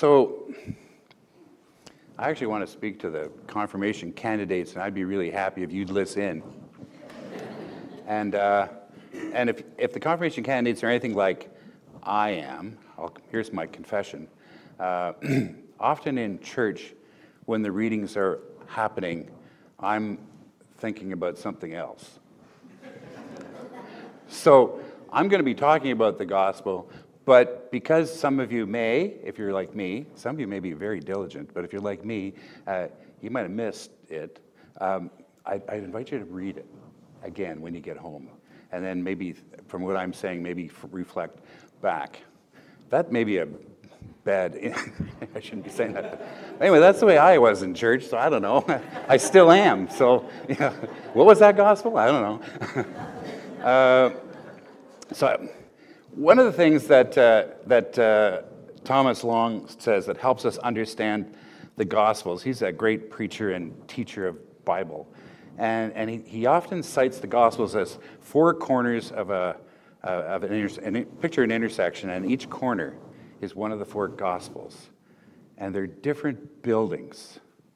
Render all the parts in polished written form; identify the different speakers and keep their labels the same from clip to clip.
Speaker 1: So I actually want to speak to the confirmation candidates, and I'd be really happy if you'd listen. And if the confirmation candidates are anything like I am, here's my confession. Often in church, when the readings are happening, I'm thinking about something else. So I'm going to be talking about the gospel, but because some of you may, if you're like me, some of you may be very diligent, but if you're like me, you might have missed it. I'd invite you to read it again when you get home. And then maybe, from what I'm saying, maybe reflect back. That may be a bad, I shouldn't be saying that. But anyway, that's the way I was in church, so I don't know. I still am, so yeah. What was that gospel? I don't know. So one of the things that Thomas Long says that helps us understand the Gospels, he's a great preacher and teacher of Bible, and he often cites the Gospels as four corners of picture an intersection, and each corner is one of the four Gospels, and they're different buildings,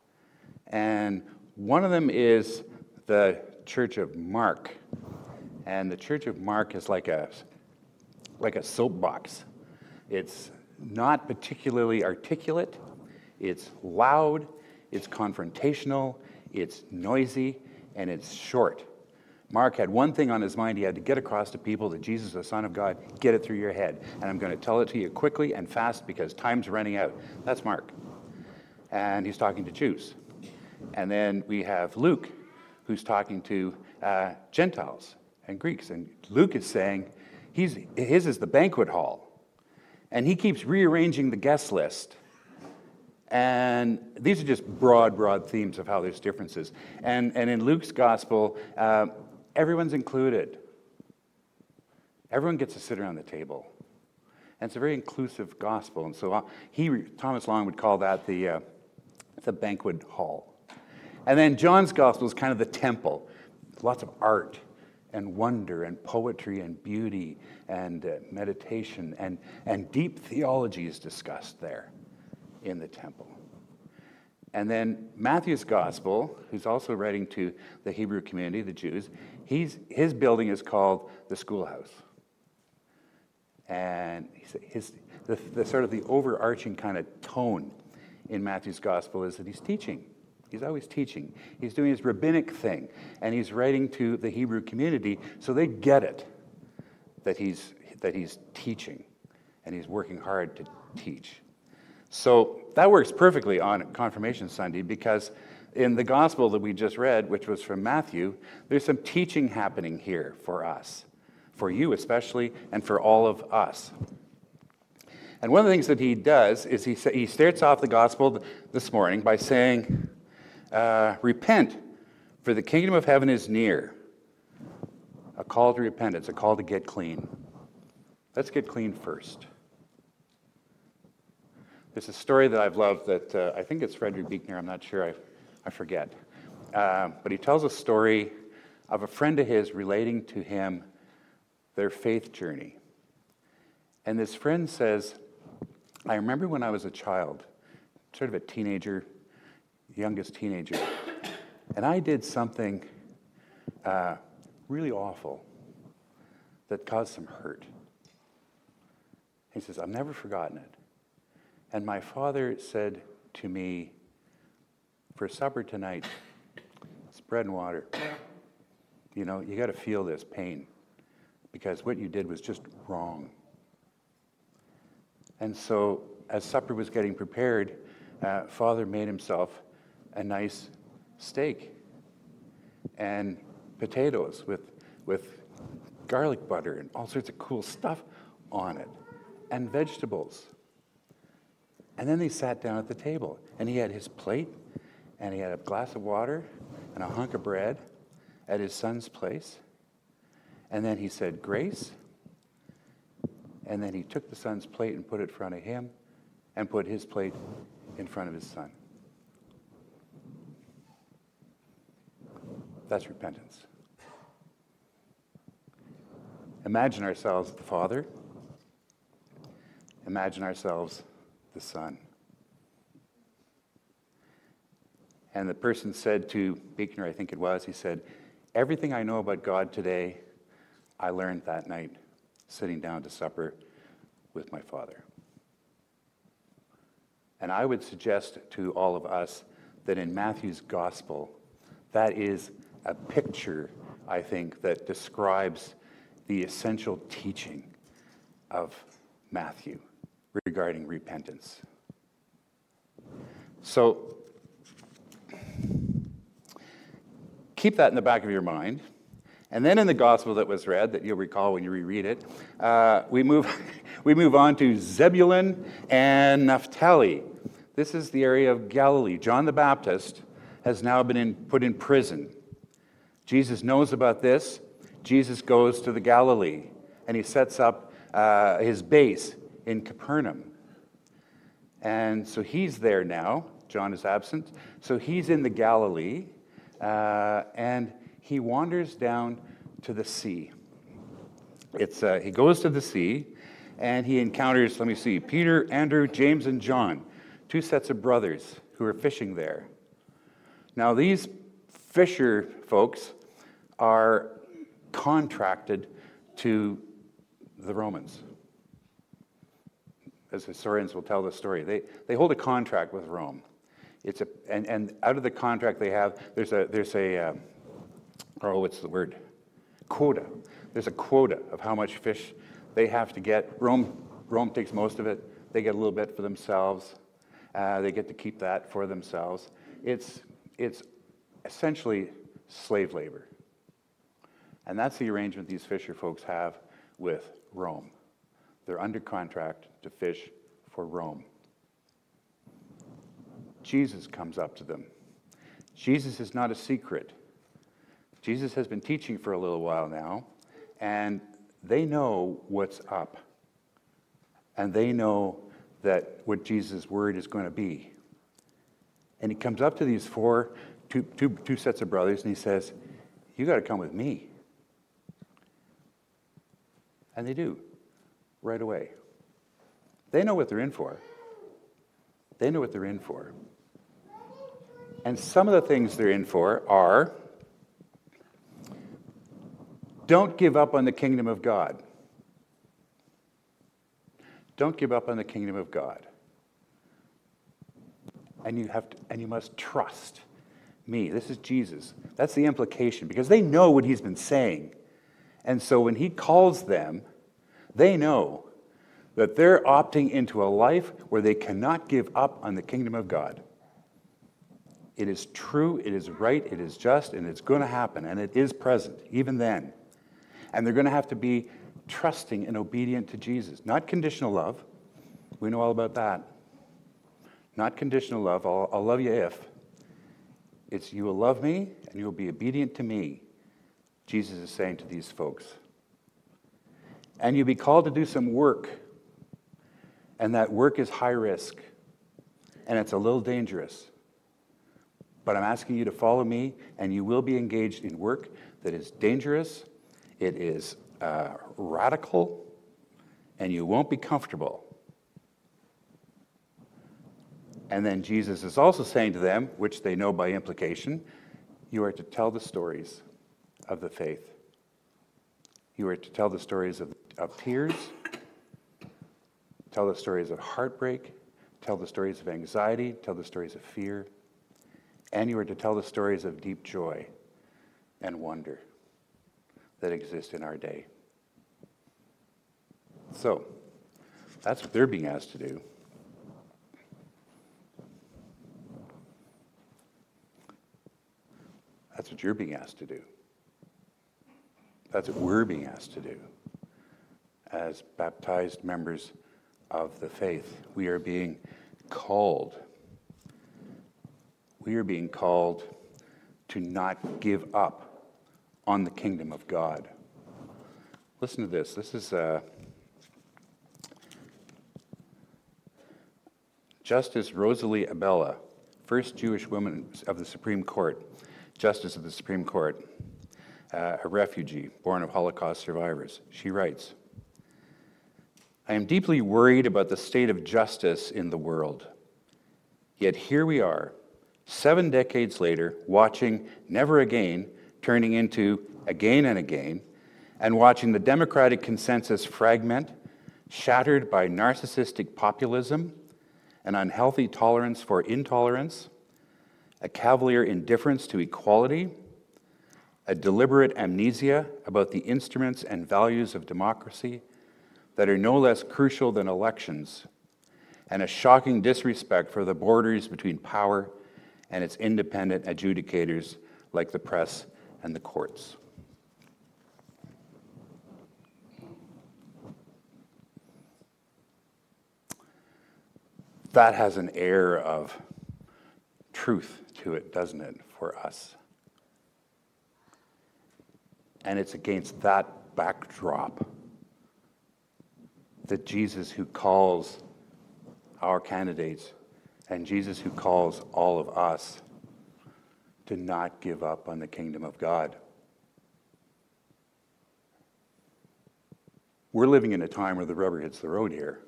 Speaker 1: and one of them is the Church of Mark, and the Church of Mark is like a soapbox. It's not particularly articulate, it's loud, it's confrontational, it's noisy, and it's short. Mark had one thing on his mind. He had to get across to people that Jesus is the Son of God. Get it through your head. And I'm going to tell it to you quickly and fast because time's running out. That's Mark. And he's talking to Jews. And then we have Luke, who's talking to Gentiles and Greeks. And Luke is saying, his is the banquet hall. And he keeps rearranging the guest list. And these are just broad themes of how there's differences. And in Luke's gospel, everyone's included. Everyone gets to sit around the table. And it's a very inclusive gospel. And so Thomas Long would call that the banquet hall. And then John's gospel is kind of the temple. Lots of art and wonder and poetry and beauty and meditation and deep theology is discussed there in the temple. And then Matthew's gospel, who's also writing to the Hebrew community, the Jews, his building is called the schoolhouse. And the sort of the overarching kind of tone in Matthew's gospel is that he's teaching. He's always teaching. He's doing his rabbinic thing, and he's writing to the Hebrew community so they get it, that he's teaching, and he's working hard to teach. So that works perfectly on Confirmation Sunday because in the gospel that we just read, which was from Matthew, there's some teaching happening here for us, for you especially, and for all of us. And one of the things that he does is he starts off the gospel this morning by saying, repent, for the kingdom of heaven is near. A call to repentance, a call to get clean. Let's get clean first. There's a story that I've loved that I think it's Frederick Buechner, I'm not sure, I forget. But he tells a story of a friend of his relating to him their faith journey. And this friend says, I remember when I was a child, sort of a teenager, youngest teenager, and I did something really awful that caused some hurt. He says, I've never forgotten it. And my father said to me, for supper tonight, it's bread and water. You know, you got to feel this pain because what you did was just wrong. And so as supper was getting prepared, Father made himself a nice steak and potatoes with garlic butter and all sorts of cool stuff on it and vegetables. And then they sat down at the table, and he had his plate, and he had a glass of water and a hunk of bread at his son's place. And then he said, grace. And then he took the son's plate and put it in front of him and put his plate in front of his son. That's repentance. Imagine ourselves the Father. Imagine ourselves the Son. And the person said to Buechner, I think it was, he said, everything I know about God today, I learned that night sitting down to supper with my Father. And I would suggest to all of us that in Matthew's gospel, that is a picture, I think, that describes the essential teaching of Matthew regarding repentance. So, keep that in the back of your mind. And then in the gospel that was read, that you'll recall when you reread it, we move on to Zebulun and Naphtali. This is the area of Galilee. John the Baptist has now been put in prison. Jesus knows about this. Jesus goes to the Galilee, and he sets up his base in Capernaum. And so he's there now. John is absent. So he's in the Galilee, and he wanders down to the sea. He goes to the sea, and he encounters, Peter, Andrew, James, and John, two sets of brothers who are fishing there. Now, these fisher folks are contracted to the Romans. As historians will tell the story, they hold a contract with Rome. And out of the contract they have, there's a quota. There's a quota of how much fish they have to get. Rome takes most of it. They get a little bit for themselves. They get to keep that for themselves. It's essentially slave labor. And that's the arrangement these fisher folks have with Rome. They're under contract to fish for Rome. Jesus comes up to them. Jesus is not a secret. Jesus has been teaching for a little while now, and they know what's up. And they know that what Jesus' word is going to be. And he comes up to these two sets of brothers, and he says, you got to come with me. And they do, right away. They know what they're in for. They know what they're in for. And some of the things they're in for are, don't give up on the kingdom of God. Don't give up on the kingdom of God. And you must trust me. This is Jesus. That's the implication, because they know what he's been saying. And so when he calls them, they know that they're opting into a life where they cannot give up on the kingdom of God. It is true, it is right, it is just, and it's going to happen, and it is present, even then. And they're going to have to be trusting and obedient to Jesus. Not conditional love. We know all about that. Not conditional love. I'll love you if. It's you will love me and you will be obedient to me, Jesus is saying to these folks. And you'll be called to do some work. And that work is high risk. And it's a little dangerous. But I'm asking you to follow me, and you will be engaged in work that is dangerous, it is radical, and you won't be comfortable. And then Jesus is also saying to them, which they know by implication, you are to tell the stories of the faith. You are to tell the stories of tears, tell the stories of heartbreak, tell the stories of anxiety, tell the stories of fear, and you are to tell the stories of deep joy and wonder that exist in our day. So, that's what they're being asked to do. That's what you're being asked to do. That's what we're being asked to do. As baptized members of the faith, we are being called. We are being called to not give up on the kingdom of God. Listen to this. This is Justice Rosalie Abella, first Jewish woman of the Supreme Court, Justice of the Supreme Court, a refugee born of Holocaust survivors. She writes, I am deeply worried about the state of justice in the world. Yet here we are, 7 decades later, watching Never Again turning into Again and Again, and watching the democratic consensus fragment, shattered by narcissistic populism, an unhealthy tolerance for intolerance, a cavalier indifference to equality, a deliberate amnesia about the instruments and values of democracy that are no less crucial than elections, and a shocking disrespect for the borders between power and its independent adjudicators like the press and the courts. That has an air of truth to it, doesn't it, for us? And it's against that backdrop that Jesus, who calls our candidates, and Jesus, who calls all of us to not give up on the kingdom of God. We're living in a time where the rubber hits the road here.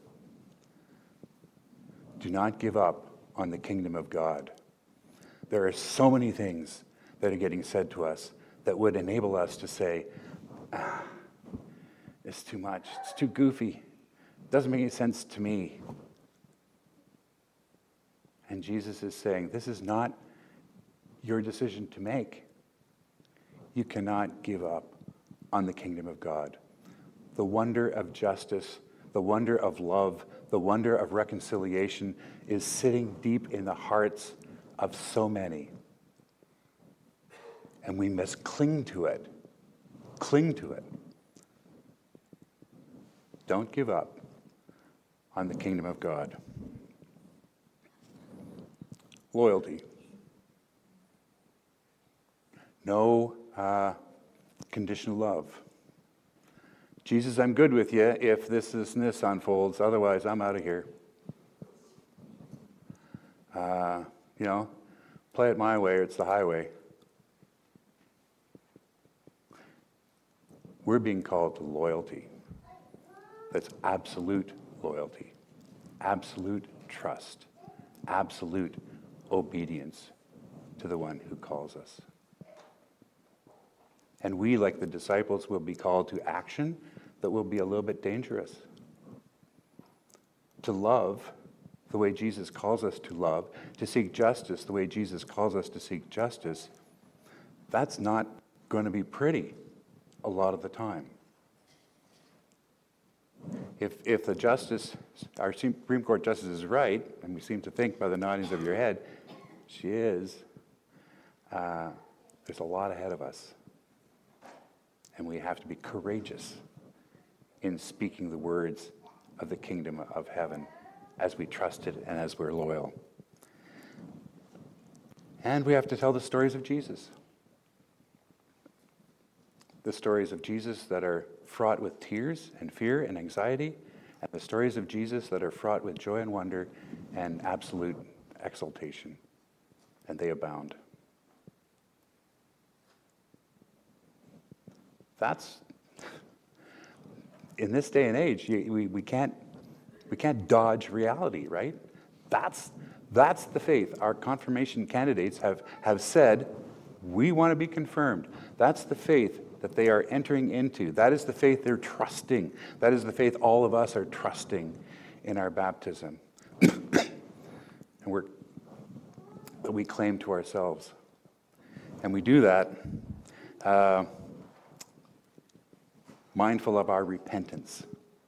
Speaker 1: Do not give up on the kingdom of God. There are so many things that are getting said to us that would enable us to say, it's too much, it's too goofy, it doesn't make any sense to me. And Jesus is saying, this is not your decision to make. You cannot give up on the kingdom of God. The wonder of justice, the wonder of love, the wonder of reconciliation is sitting deep in the hearts of so many. And we must cling to it. Cling to it. Don't give up on the kingdom of God. Loyalty. No conditional love. Jesus, I'm good with you if this unfolds. Otherwise, I'm out of here. Play it my way or it's the highway. We're being called to loyalty. That's absolute loyalty, absolute trust, absolute obedience to the one who calls us. And we, like the disciples, will be called to action that will be a little bit dangerous. To love the way Jesus calls us to love, to seek justice the way Jesus calls us to seek justice, that's not going to be pretty a lot of the time. If the justice, our Supreme Court justice is right, and we seem to think by the noddings of your head, she is, there's a lot ahead of us. And we have to be courageous in speaking the words of the kingdom of heaven as we trust it and as we're loyal. And we have to tell the stories of Jesus. The stories of Jesus that are fraught with tears and fear and anxiety, and the stories of Jesus that are fraught with joy and wonder and absolute exaltation. And they abound. That's, in this day and age, we can't dodge reality, right? That's the faith. Our confirmation candidates have said, we want to be confirmed. That's the faith that they are entering into. That is the faith they're trusting. That is the faith all of us are trusting in our baptism. And that we claim to ourselves. And we do that mindful of our repentance.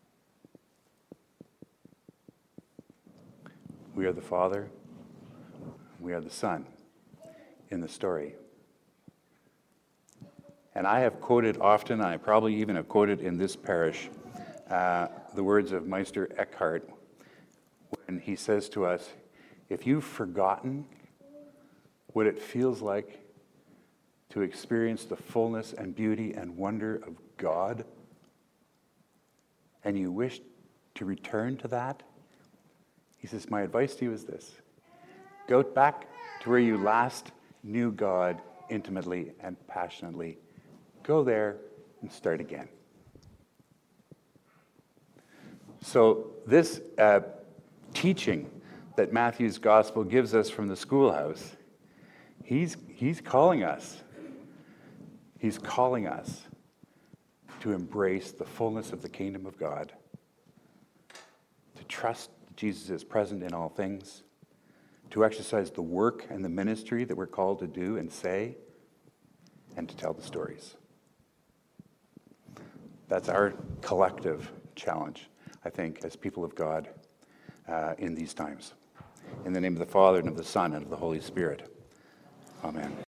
Speaker 1: We are the Father, we are the Son in the story. And I have quoted often, I probably even have quoted in this parish, the words of Meister Eckhart when he says to us, if you've forgotten what it feels like to experience the fullness and beauty and wonder of God, and you wish to return to that, he says, my advice to you is this. Go back to where you last knew God intimately and passionately. Go there and start again. So this teaching that Matthew's gospel gives us from the schoolhouse He's calling us. He's calling us to embrace the fullness of the kingdom of God, to trust Jesus is present in all things, to exercise the work and the ministry that we're called to do and say, and to tell the stories. That's our collective challenge, I think, as people of God in these times. In the name of the Father, and of the Son, and of the Holy Spirit. Amen.